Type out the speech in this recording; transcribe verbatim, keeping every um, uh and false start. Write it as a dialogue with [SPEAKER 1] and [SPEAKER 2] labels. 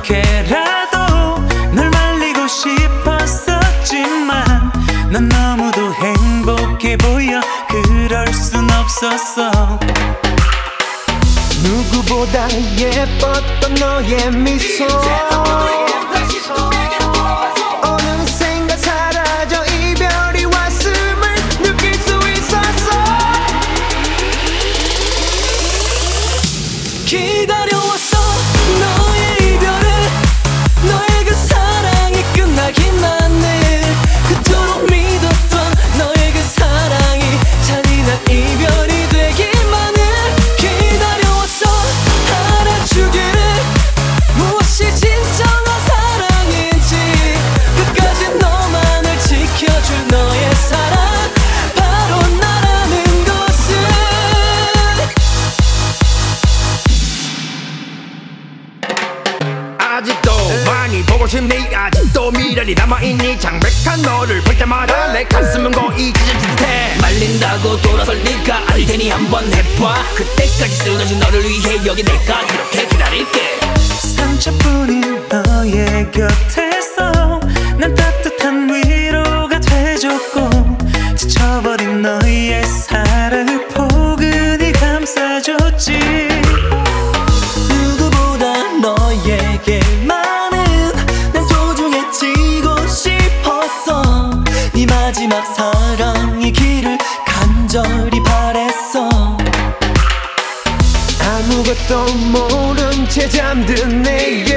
[SPEAKER 1] 어떻게라도 널 말리고 싶었었지만 난 너무도 행복해 보여 그럴 순 없었어.
[SPEAKER 2] 누구보다 예뻤던 너의 미소 어느샌가 사라져 이별이 왔음을 느낄 수 있었어.
[SPEAKER 3] 기다려왔어 너의 이별을, 너의 그 사랑이 끝나기만을. 그토록 믿었던 너의 그 사랑이 잔인한 이별이 되기만을 기다려왔어. 알아주기를 무엇이 진정한 사랑인지 끝까지 너만을 지켜줄 너의 사랑 바로 나라는 것을.
[SPEAKER 4] 아직도 많이 보고 싶니? 아직도 미련이 남아있니? 창백한 너를 볼 때마다 내 가슴은 거의 찢어질 듯해.
[SPEAKER 3] 말린다고 돌아설 리가 아닐 테니 한번 해봐. 그때까지 쓰러진 너를 위해 여기 내가 이렇게 기다릴게.
[SPEAKER 1] 상처뿐인 너의 곁에서 난 따뜻한 위로가 돼줬고 지쳐버린 너의 사랑을 포근히 감싸줬지.
[SPEAKER 3] 누구보다 너에게만은 난 소중해지고 싶었어. 네 마지막 사랑이기를 간절히 바랬어.
[SPEAKER 2] 아무것도 모른 채 잠든 내게